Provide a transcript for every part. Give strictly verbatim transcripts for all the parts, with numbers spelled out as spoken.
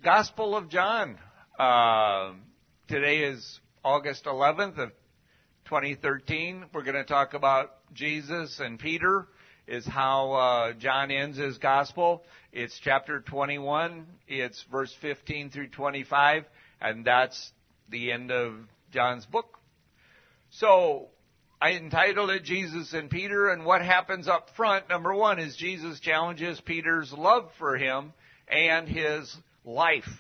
Gospel of John. Uh, today is August eleventh of twenty thirteen. We're going to talk about Jesus and Peter, is how uh, John ends his Gospel. It's chapter twenty-one. It's verse fifteen through twenty-five, and that's the end of John's book. So I entitled it Jesus and Peter, and what happens up front, number one, is Jesus challenges Peter's love for him and his life.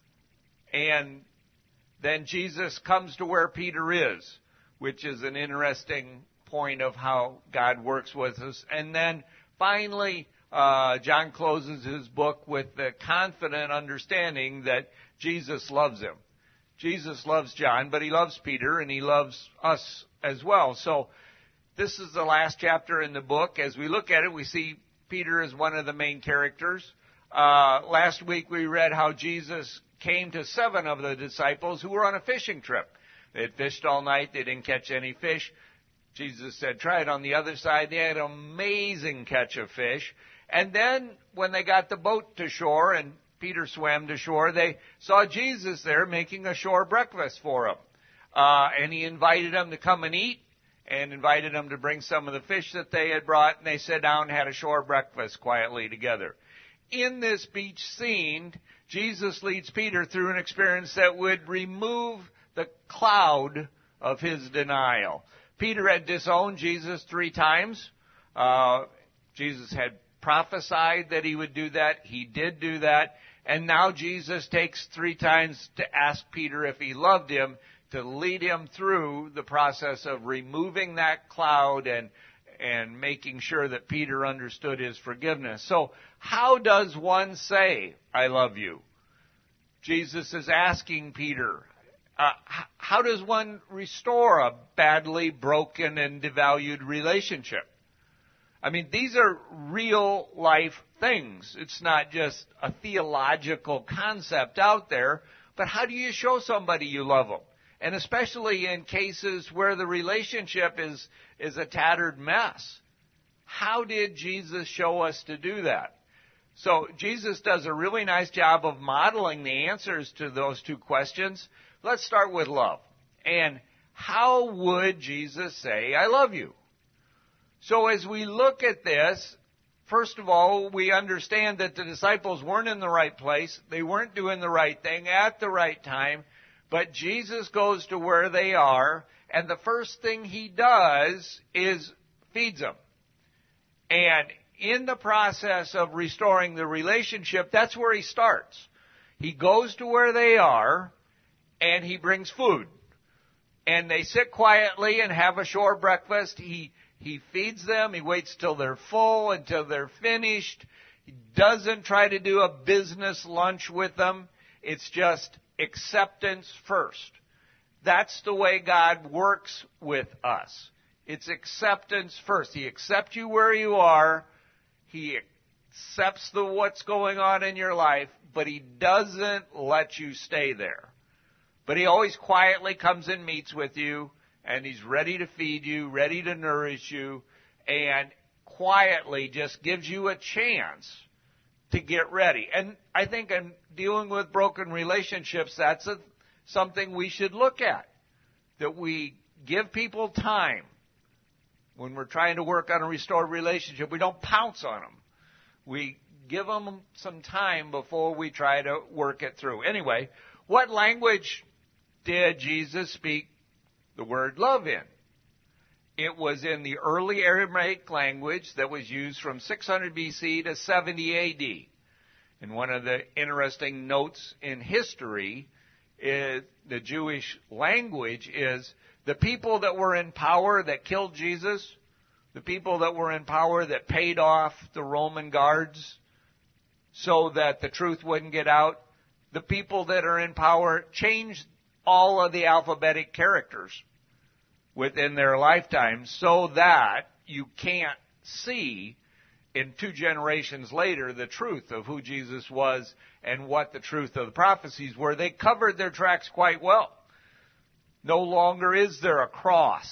And then Jesus comes to where Peter is, which is an interesting point of how God works with us. And then finally, uh, John closes his book with the confident understanding that Jesus loves him. Jesus loves John, but he loves Peter, and he loves us as well. So this is the last chapter in the book. As we look at it, we see Peter as one of the main characters. Uh, last week we read how Jesus came to seven of the disciples who were on a fishing trip. They had fished all night. They didn't catch any fish. Jesus said, try it on the other side. They had an amazing catch of fish. And then when they got the boat to shore and Peter swam to shore, they saw Jesus there making a shore breakfast for them. Uh, and he invited them to come and eat and invited them to bring some of the fish that they had brought. And they sat down and had a shore breakfast quietly together. In this beach scene, Jesus leads Peter through an experience that would remove the cloud of his denial. Peter had disowned Jesus three times. Uh, Jesus had prophesied that he would do that. He did do that. And now Jesus takes three times to ask Peter if he loved him, to lead him through the process of removing that cloud and and making sure that Peter understood his forgiveness. So how does one say, I love you? Jesus is asking Peter. Uh, how does one restore a badly broken and devalued relationship? I mean, these are real life things. It's not just a theological concept out there, but how do you show somebody you love them? And especially in cases where the relationship is, is a tattered mess. How did Jesus show us to do that? So Jesus does a really nice job of modeling the answers to those two questions. Let's start with love. And how would Jesus say, I love you? So as we look at this, first of all, we understand that the disciples weren't in the right place. They weren't doing the right thing at the right time. But Jesus goes to where they are, and the first thing he does is feeds them. And in the process of restoring the relationship, that's where he starts. He goes to where they are, and he brings food. And they sit quietly and have a shore breakfast. He he feeds them. He waits till they're full, until they're finished. He doesn't try to do a business lunch with them. It's just acceptance first. That's the way God works with us. It's acceptance first. He accepts you where you are. He accepts the what's going on in your life, but he doesn't let you stay there. But he always quietly comes and meets with you, and he's ready to feed you, ready to nourish you, and quietly just gives you a chance to get ready. And I think in dealing with broken relationships, that's a, something we should look at. That we give people time. When we're trying to work on a restored relationship, we don't pounce on them. We give them some time before we try to work it through. Anyway, what language did Jesus speak the word love in? It was in the early Aramaic language that was used from six hundred B C to seventy A D. And one of the interesting notes in history is the Jewish language is the people that were in power that killed Jesus, the people that were in power that paid off the Roman guards so that the truth wouldn't get out, the people that are in power changed all of the alphabetic characters within their lifetime so that you can't see in two generations later the truth of who Jesus was and what the truth of the prophecies were. They covered their tracks quite well. No longer is there a cross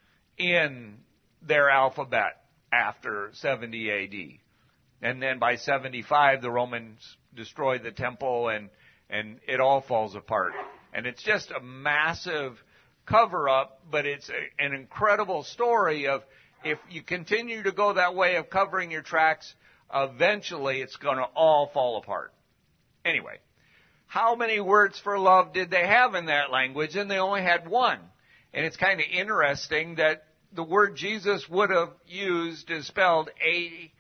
in their alphabet after seventy A D. And then by seventy-five, the Romans destroyed the temple and and it all falls apart. And it's just a massive cover-up, but it's a, an incredible story of if you continue to go that way of covering your tracks, eventually it's going to all fall apart. Anyway, how many words for love did they have in that language? And they only had one. And it's kind of interesting that the word Jesus would have used is spelled A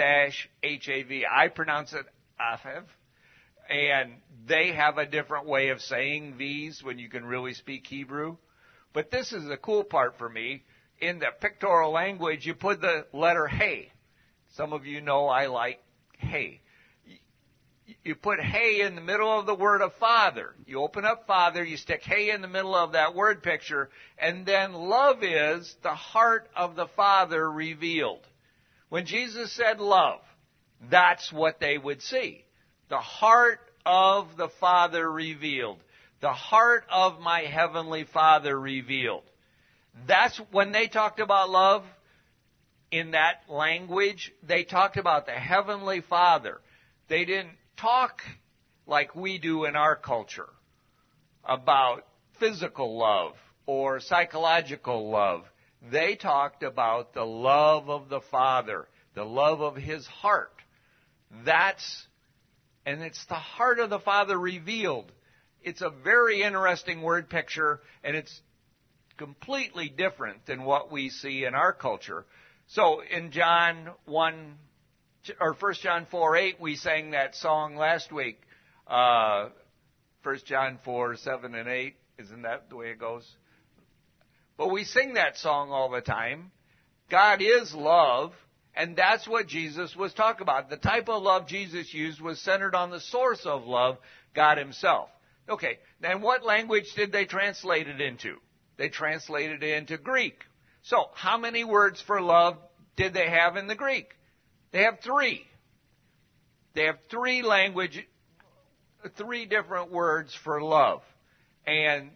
H A V. I pronounce it Ahav. And they have a different way of saying these when you can really speak Hebrew. But this is the cool part for me. In the pictorial language, you put the letter Hey. Some of you know I like Hey. You put Hey in the middle of the word of Father. You open up Father, you stick Hey in the middle of that word picture, and then love is the heart of the Father revealed. When Jesus said love, that's what they would see. The heart of the Father revealed. The heart of my heavenly Father revealed. That's when they talked about love in that language, they talked about the heavenly Father. They didn't talk like we do in our culture about physical love or psychological love. They talked about the love of the Father, the love of His heart. That's, and it's the heart of the Father revealed. It's a very interesting word picture, and it's completely different than what we see in our culture. So in John one, or First John four eight, we sang that song last week. Uh, First John four seven and eight, isn't that the way it goes? But we sing that song all the time. God is love, and that's what Jesus was talking about. The type of love Jesus used was centered on the source of love, God Himself. Okay, then what language did they translate it into? They translated it into Greek. So, how many words for love did they have in the Greek? They have three. They have three language, three different words for love. And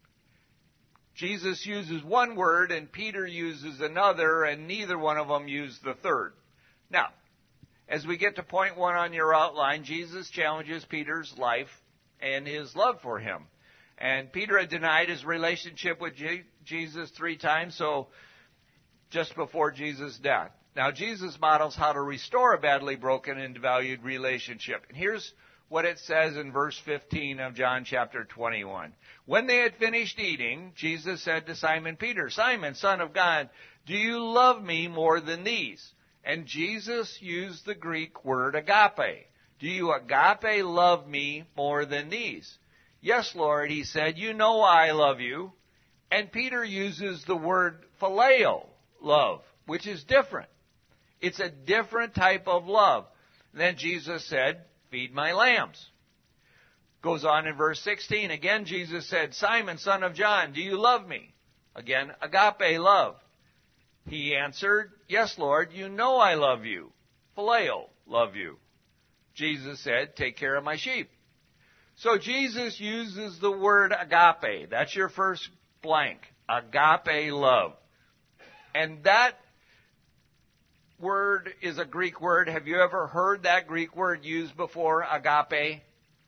Jesus uses one word and Peter uses another, and neither one of them used the third. Now, as we get to point one on your outline, Jesus challenges Peter's life and his love for him. And Peter had denied his relationship with G- Jesus three times, so just before Jesus' death. Now, Jesus models how to restore a badly broken and devalued relationship. And here's what it says in verse fifteen of John chapter twenty-one. When they had finished eating, Jesus said to Simon Peter, Simon, son of God, do you love me more than these? And Jesus used the Greek word agape. Do you agape love me more than these? Yes, Lord, he said, you know I love you. And Peter uses the word phileo, love, which is different. It's a different type of love. Then Jesus said, feed my lambs. Goes on in verse sixteen. Again, Jesus said, Simon, son of John, do you love me? Again, agape love. He answered, yes, Lord, you know I love you. Phileo, love you. Jesus said, take care of my sheep. So Jesus uses the word agape. That's your first blank. Agape love. And that word is a Greek word. Have you ever heard that Greek word used before, agape?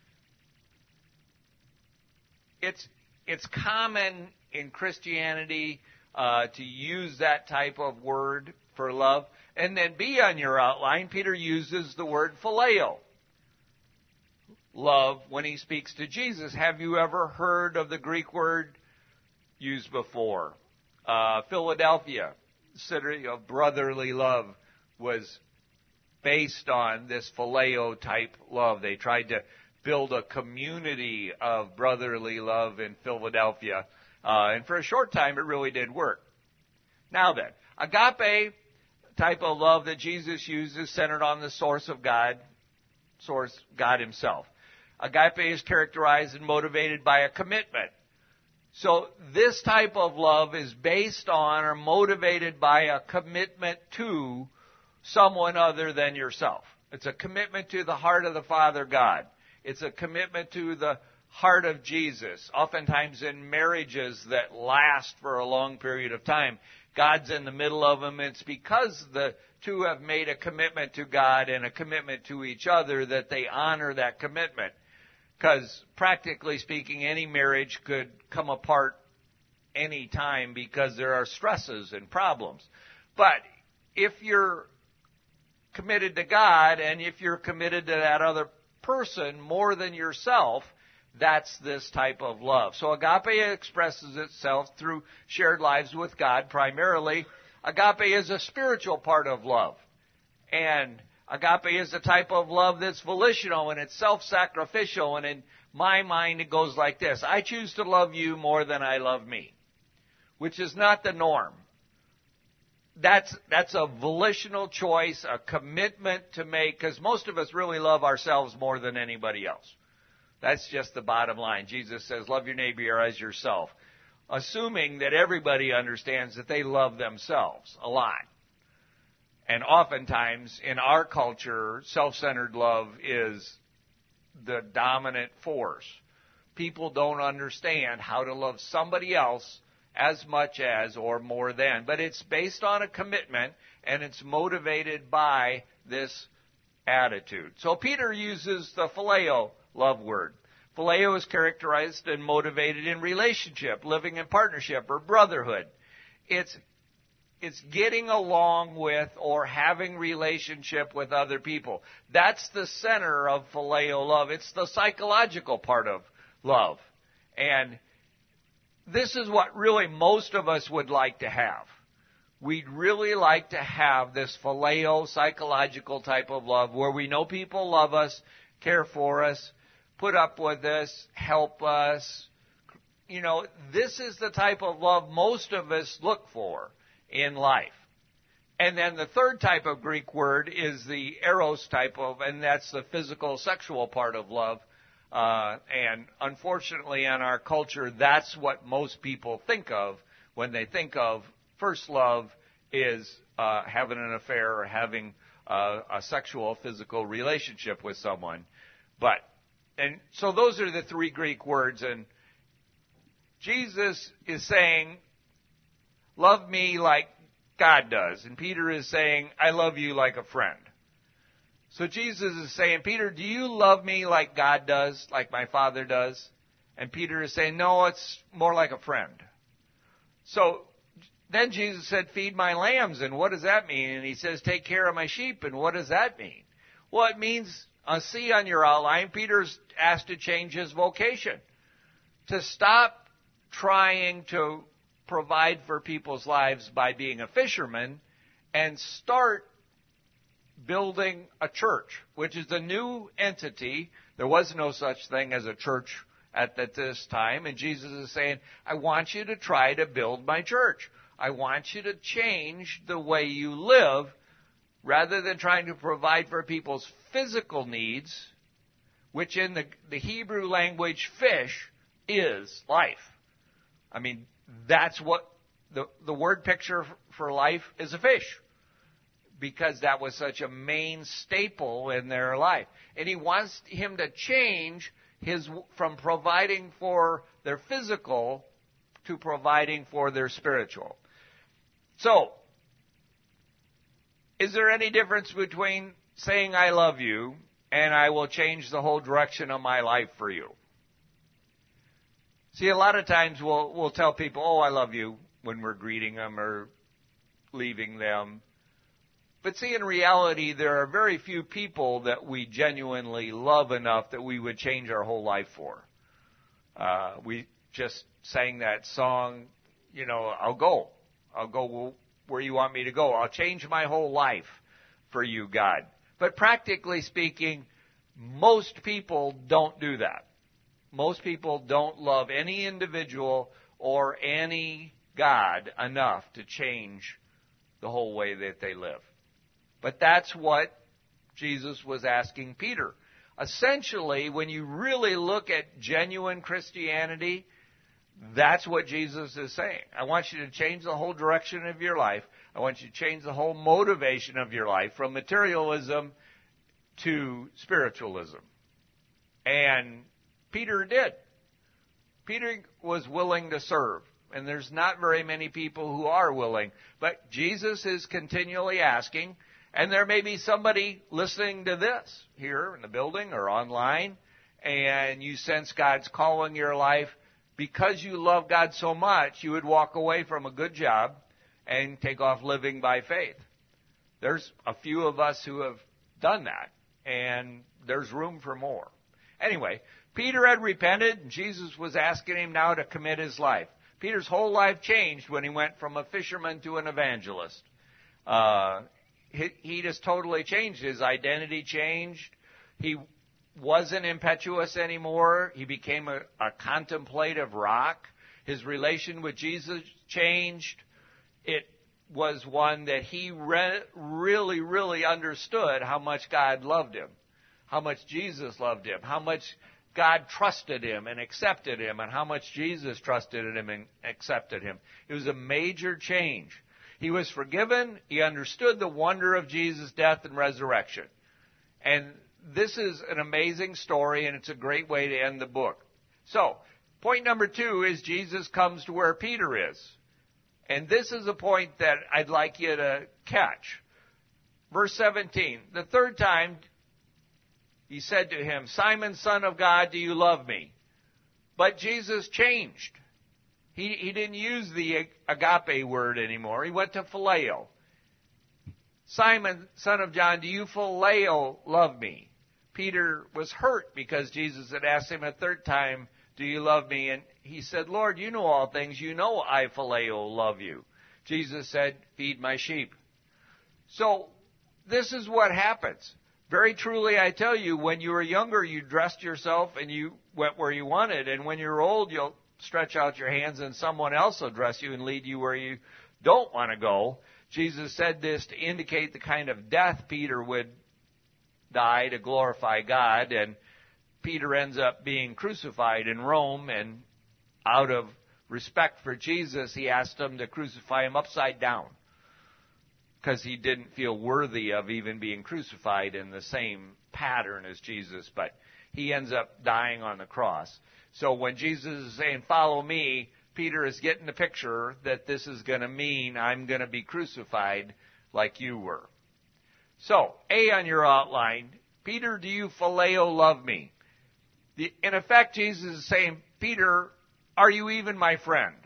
It's, it's common in Christianity uh, to use that type of word for love. And then B on your outline, Peter uses the word phileo, love, when he speaks to Jesus. Have you ever heard of the Greek word used before? Uh, Philadelphia, city of brotherly love, was based on this phileo type love. They tried to build a community of brotherly love in Philadelphia. Uh, and for a short time, it really did work. Now then, agape type of love that Jesus uses centered on the source of God, source God Himself. Agape is characterized and motivated by a commitment. So this type of love is based on or motivated by a commitment to someone other than yourself. It's a commitment to the heart of the Father God. It's a commitment to the heart of Jesus. Oftentimes in marriages that last for a long period of time, God's in the middle of them. It's because the two have made a commitment to God and a commitment to each other that they honor that commitment. Because practically speaking, any marriage could come apart any time because there are stresses and problems. But if you're committed to God and if you're committed to that other person more than yourself, that's this type of love. So agape expresses itself through shared lives with God primarily. Agape is a spiritual part of love. And agape is a type of love that's volitional and it's self-sacrificial. And in my mind, it goes like this. I choose to love you more than I love me, which is not the norm. That's, that's a volitional choice, a commitment to make, because most of us really love ourselves more than anybody else. That's just the bottom line. Jesus says, love your neighbor as yourself, assuming that everybody understands that they love themselves a lot. And oftentimes, in our culture, self-centered love is the dominant force. People don't understand how to love somebody else as much as or more than. But it's based on a commitment, and it's motivated by this attitude. So Peter uses the phileo love word. Phileo is characterized and motivated in relationship, living in partnership, or brotherhood. It's It's getting along with or having relationship with other people. That's the center of phileo love. It's the psychological part of love. And this is what really most of us would like to have. We'd really like to have this phileo psychological type of love where we know people love us, care for us, put up with us, help us. You know, this is the type of love most of us look for in life. And then the third type of Greek word is the eros type of, and that's the physical, sexual part of love. Uh, and unfortunately, in our culture, that's what most people think of when they think of first love is uh, having an affair or having uh, a sexual, physical relationship with someone. But, and so those are the three Greek words. And Jesus is saying, love me like God does. And Peter is saying, I love you like a friend. So Jesus is saying, Peter, do you love me like God does, like my Father does? And Peter is saying, no, it's more like a friend. So then Jesus said, feed my lambs. And what does that mean? And he says, take care of my sheep. And what does that mean? Well, it means, uh, see on your outline, Peter's asked to change his vocation, to stop trying to provide for people's lives by being a fisherman and start building a church, which is a new entity. There was no such thing as a church at this time. And Jesus is saying, I want you to try to build my church. I want you to change the way you live rather than trying to provide for people's physical needs, which in the, the Hebrew language, fish is life. I mean, that's what the, the word picture for life is, a fish, because that was such a main staple in their life. And he wants him to change his from providing for their physical to providing for their spiritual. So, is there any difference between saying I love you and I will change the whole direction of my life for you? See, a lot of times we'll we'll tell people, oh, I love you, when we're greeting them or leaving them. But see, in reality, there are very few people that we genuinely love enough that we would change our whole life for. Uh, we just sang that song, you know, I'll go. I'll go where you want me to go. I'll change my whole life for you, God. But practically speaking, most people don't do that. Most people don't love any individual or any God enough to change the whole way that they live. But that's what Jesus was asking Peter. Essentially, when you really look at genuine Christianity, that's what Jesus is saying. I want you to change the whole direction of your life. I want you to change the whole motivation of your life from materialism to spiritualism. And Peter did. Peter was willing to serve. And there's not very many people who are willing. But Jesus is continually asking, and there may be somebody listening to this here in the building or online, and you sense God's call in your life, because you love God so much, you would walk away from a good job and take off living by faith. There's a few of us who have done that, and there's room for more. Anyway, Peter had repented, and Jesus was asking him now to commit his life. Peter's whole life changed when he went from a fisherman to an evangelist. Uh, he, he just totally changed. His identity changed. He wasn't impetuous anymore. He became a, a contemplative rock. His relation with Jesus changed. It was one that he re- really, really understood how much God loved him, how much Jesus loved him, how much God trusted him and accepted him, and how much Jesus trusted him and accepted him. It was a major change. He was forgiven. He understood the wonder of Jesus' death and resurrection. And this is an amazing story, and it's a great way to end the book. So, point number two is Jesus comes to where Peter is. And this is a point that I'd like you to catch. Verse seventeen, the third time he said to him, Simon, son of God, do you love me? But Jesus changed. He, he didn't use the agape word anymore. He went to phileo. Simon, son of John, do you phileo love me? Peter was hurt because Jesus had asked him a third time, do you love me? And he said, Lord, you know all things. You know I phileo love you. Jesus said, feed my sheep. So this is what happens. Very truly, I tell you, when you were younger, you dressed yourself and you went where you wanted. And when you're old, you'll stretch out your hands and someone else will dress you and lead you where you don't want to go. Jesus said this to indicate the kind of death Peter would die to glorify God. And Peter ends up being crucified in Rome. And out of respect for Jesus, he asked them to crucify him upside down, because he didn't feel worthy of even being crucified in the same pattern as Jesus, but he ends up dying on the cross. So when Jesus is saying, follow me, Peter is getting the picture that this is going to mean I'm going to be crucified like you were. So, A on your outline, Peter, do you phileo love me? The, in effect, Jesus is saying, Peter, are you even my friend?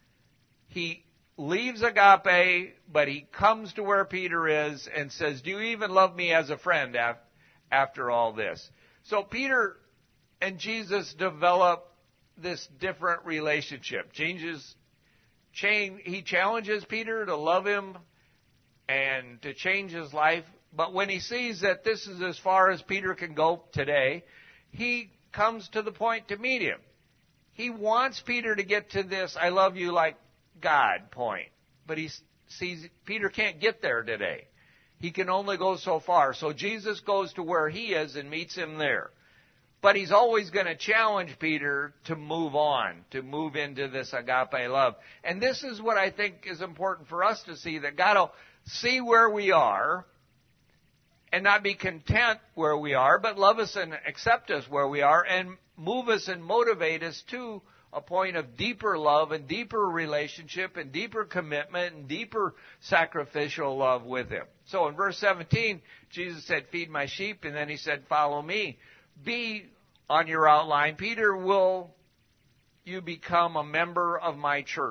He leaves agape, but he comes to where Peter is and says, do you even love me as a friend af- after all this? So Peter and Jesus develop this different relationship. Changes, change, he challenges Peter to love him and to change his life. But when he sees that this is as far as Peter can go today, he comes to the point to meet him. He wants Peter to get to this, I love you like God point. But he sees Peter can't get there today. He can only go so far. So Jesus goes to where he is and meets him there. But he's always going to challenge Peter to move on, to move into this agape love. And this is what I think is important for us to see, that God will see where we are and not be content where we are, but love us and accept us where we are and move us and motivate us to a point of deeper love and deeper relationship and deeper commitment and deeper sacrificial love with him. So in verse seventeen, Jesus said, feed my sheep, and then he said, follow me. B on your outline, Peter, will you become a member of my church?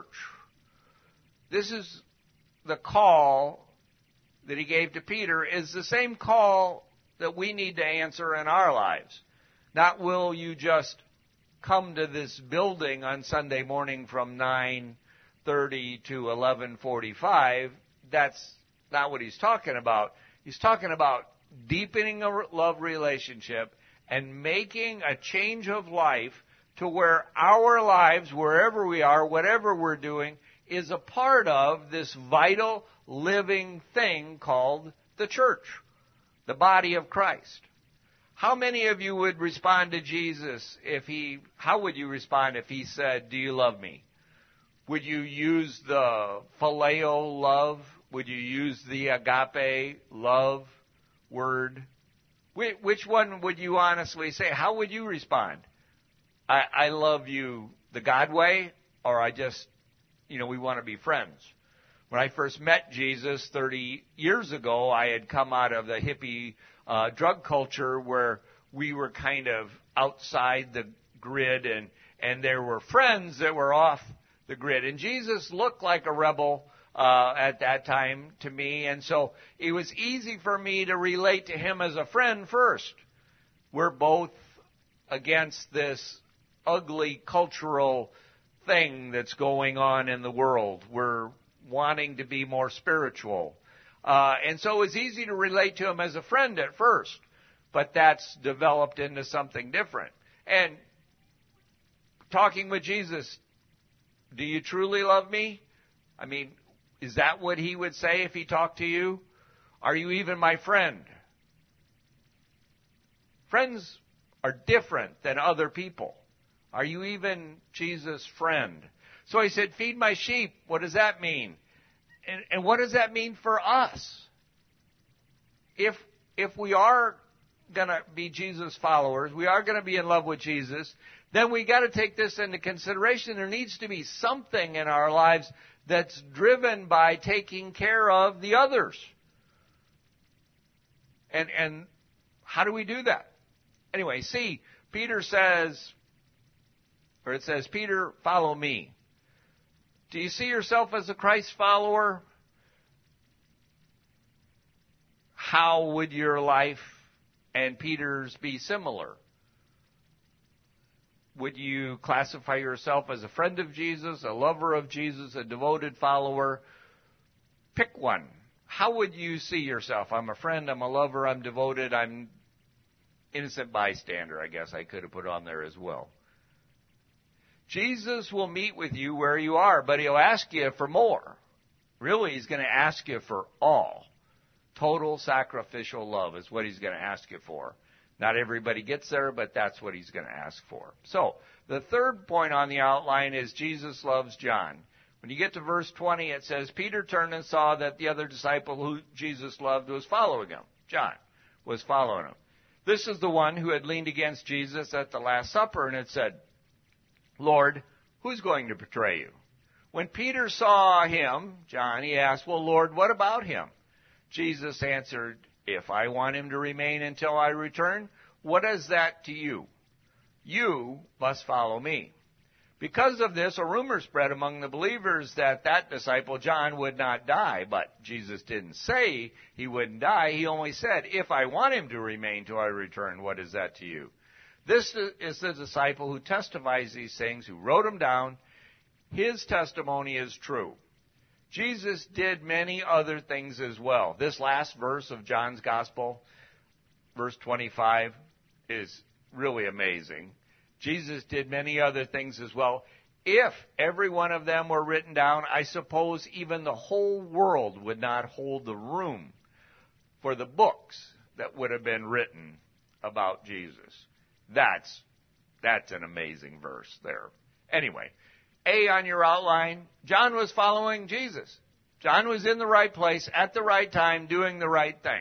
This is the call that he gave to Peter, is the same call that we need to answer in our lives. Not will you just come to this building on Sunday morning from nine thirty to eleven forty-five. That's not what he's talking about. He's talking about deepening a love relationship and making a change of life to where our lives, wherever we are, whatever we're doing, is a part of this vital, living thing called the church, the body of Christ. How many of you would respond to Jesus if he, how would you respond if he said, do you love me? Would you use the phileo love? Would you use the agape love word? Which one would you honestly say? How would you respond? I, I love you the God way, or I just, you know, we want to be friends. When I first met Jesus thirty years ago, I had come out of the hippie uh, drug culture where we were kind of outside the grid, and, and there were friends that were off the grid. And Jesus looked like a rebel uh, at that time to me, and so it was easy for me to relate to him as a friend first. We're both against this ugly cultural thing that's going on in the world. We're wanting to be more spiritual. Uh, and so it was easy to relate to him as a friend at first, but that's developed into something different. And talking with Jesus, do you truly love me? I mean, is that what he would say if he talked to you? Are you even my friend? Friends are different than other people. Are you even Jesus' friend? So he said, feed my sheep. What does that mean? And, and what does that mean for us? If, if we are going to be Jesus followers, we are going to be in love with Jesus, then we got to take this into consideration. There needs to be something in our lives that's driven by taking care of the others. And, and how do we do that? Anyway, see, Peter says, or it says, Peter, follow me. Do you see yourself as a Christ follower? How would your life and Peter's be similar? Would you classify yourself as a friend of Jesus, a lover of Jesus, a devoted follower? Pick one. How would you see yourself? I'm a friend, I'm a lover, I'm devoted, I'm innocent bystander, I guess I could have put on there as well. Jesus will meet with you where you are, but he'll ask you for more. Really, he's going to ask you for all. Total sacrificial love is what he's going to ask you for. Not everybody gets there, but that's what he's going to ask for. So, the third point on the outline is Jesus loves John. When you get to verse twenty, it says, Peter turned and saw that the other disciple who Jesus loved was following him. John was following him. This is the one who had leaned against Jesus at the Last Supper and had said, Lord, who's going to betray you? When Peter saw him, John, he asked, well, Lord, what about him? Jesus answered, if I want him to remain until I return, what is that to you? You must follow me. Because of this, a rumor spread among the believers that that disciple, John, would not die. But Jesus didn't say he wouldn't die. He only said, if I want him to remain till I return, what is that to you? This is the disciple who testifies these things, who wrote them down. His testimony is true. Jesus did many other things as well. This last verse of John's Gospel, verse twenty-five, is really amazing. Jesus did many other things as well. If every one of them were written down, I suppose even the whole world would not hold the room for the books that would have been written about Jesus. That's, that's an amazing verse there. Anyway, A on your outline, John was following Jesus. John was in the right place at the right time doing the right thing.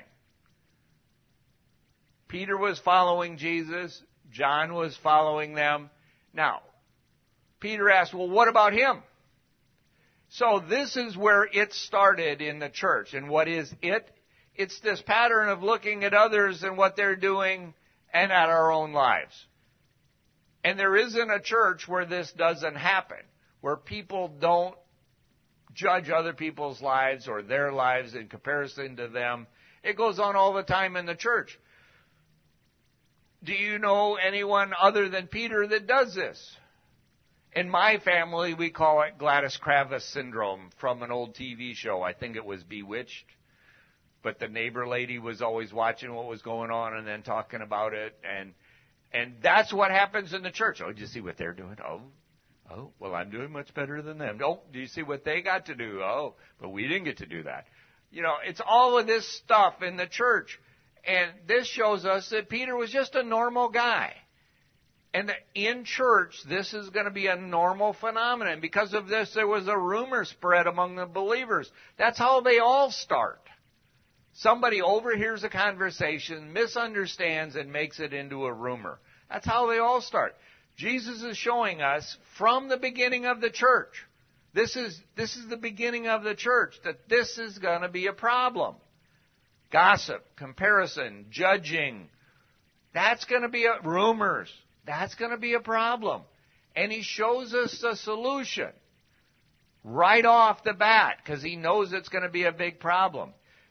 Peter was following Jesus. John was following them. Now, Peter asked, well, what about him? So this is where it started in the church. And what is it? It's this pattern of looking at others and what they're doing and at our own lives. And there isn't a church where this doesn't happen, where people don't judge other people's lives or their lives in comparison to them. It goes on all the time in the church. Do you know anyone other than Peter that does this? In my family, we call it Gladys Kravis syndrome from an old T V show. I think it was Bewitched. But the neighbor lady was always watching what was going on and then talking about it. And and that's what happens in the church. Oh, do you see what they're doing? Oh, oh, well, I'm doing much better than them. Oh, do you see what they got to do? Oh, but we didn't get to do that. You know, it's all of this stuff in the church. And this shows us that Peter was just a normal guy. And in church, this is going to be a normal phenomenon. Because of this, there was a rumor spread among the believers. That's how they all start. Somebody overhears a conversation, misunderstands, and makes it into a rumor. That's how they all start. Jesus is showing us from the beginning of the church, this is, this is the beginning of the church, that this is going to be a problem. Gossip, comparison, judging, That's going to be a, rumors. That's going to be a problem. And he shows us a solution right off the bat because he knows it's going to be a big problem.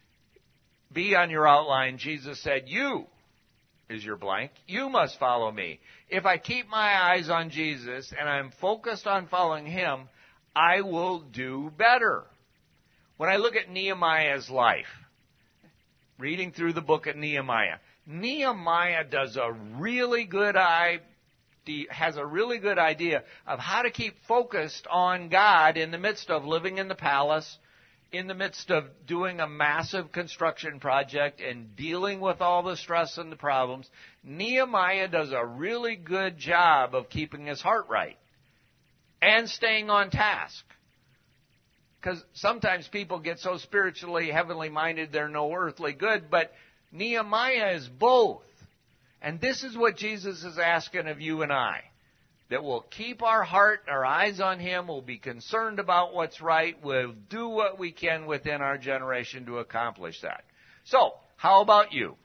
B on your outline, Jesus said, you is your blank. You must follow me. If I keep my eyes on Jesus and I'm focused on following him, I will do better. When I look at Nehemiah's life, reading through the book of Nehemiah, Nehemiah does a really good idea, has a really good idea of how to keep focused on God in the midst of living in the palace, in the midst of doing a massive construction project and dealing with all the stress and the problems. Nehemiah does a really good job of keeping his heart right and staying on task. Because sometimes people get so spiritually, heavenly minded, they're no earthly good, but Nehemiah is both. And this is what Jesus is asking of you and I. That we'll keep our heart, our eyes on him, we'll be concerned about what's right, we'll do what we can within our generation to accomplish that. So, how about you?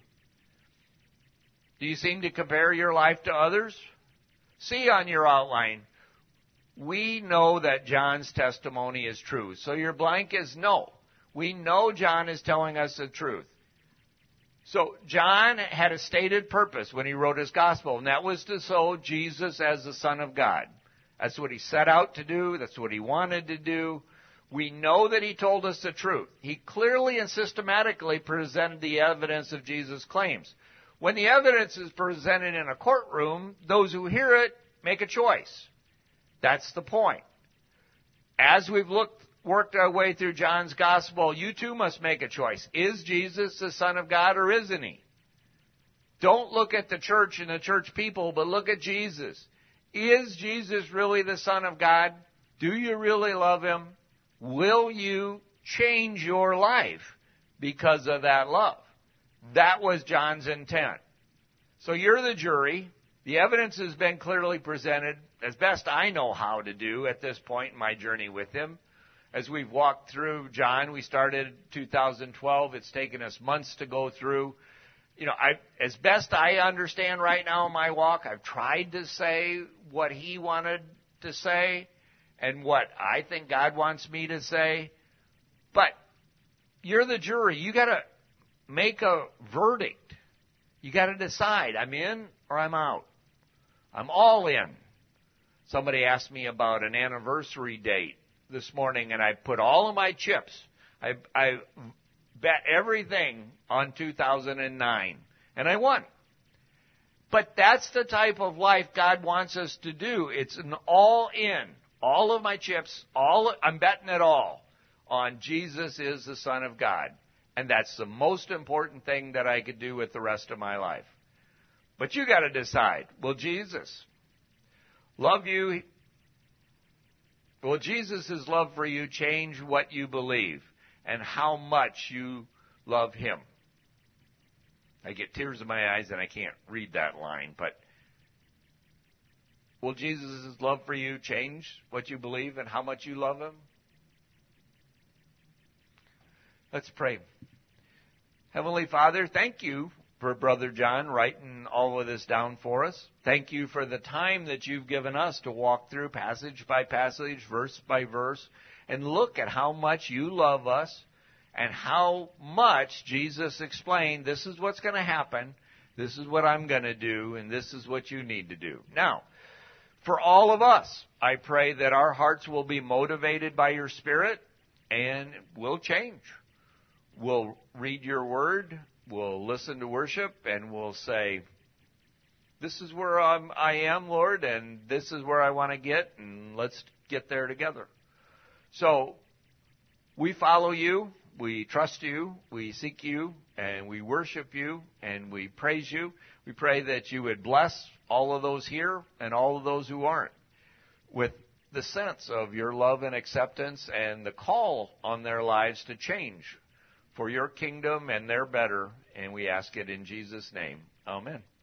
Do you seem to compare your life to others? See on your outline, we know that John's testimony is true. So your blank is no. We know John is telling us the truth. So John had a stated purpose when he wrote his gospel, and that was to show Jesus as the Son of God. That's what he set out to do. That's what he wanted to do. We know that he told us the truth. He clearly and systematically presented the evidence of Jesus' claims. When the evidence is presented in a courtroom, those who hear it make a choice. That's the point. As we've looked worked our way through John's gospel, you too must make a choice. Is Jesus the Son of God or isn't he? Don't look at the church and the church people, but look at Jesus. Is Jesus really the Son of God? Do you really love him? Will you change your life because of that love? That was John's intent. So you're the jury. The evidence has been clearly presented, as best I know how to do at this point in my journey with him. As we've walked through John, we started two thousand twelve. It's taken us months to go through. You know, I, as best I understand right now in my walk, I've tried to say what he wanted to say and what I think God wants me to say. But you're the jury. You got to make a verdict. You got to decide, I'm in or I'm out. I'm all in. Somebody asked me about an anniversary date this morning, and I put all of my chips. I, I bet everything on two thousand nine, and I won. But that's the type of life God wants us to do. It's an all-in. All of my chips, all I'm betting it all on Jesus is the Son of God. And that's the most important thing that I could do with the rest of my life. But you got to decide, will Jesus love you? Will Jesus' love for you change what you believe and how much you love him? I get tears in my eyes and I can't read that line, but will Jesus' love for you change what you believe and how much you love him? Let's pray. Heavenly Father, thank you for Brother John writing all of this down for us. Thank you for the time that you've given us to walk through passage by passage, verse by verse, and look at how much you love us and how much Jesus explained, this is what's going to happen, this is what I'm going to do, and this is what you need to do. Now, for all of us, I pray that our hearts will be motivated by your Spirit and will change. We'll read your word, we'll listen to worship, and we'll say, this is where I'm, I am, Lord, and this is where I want to get, and let's get there together. So, we follow you, we trust you, we seek you, and we worship you, and we praise you. We pray that you would bless all of those here and all of those who aren't with the sense of your love and acceptance and the call on their lives to change for your kingdom and their better, and we ask it in Jesus' name. Amen.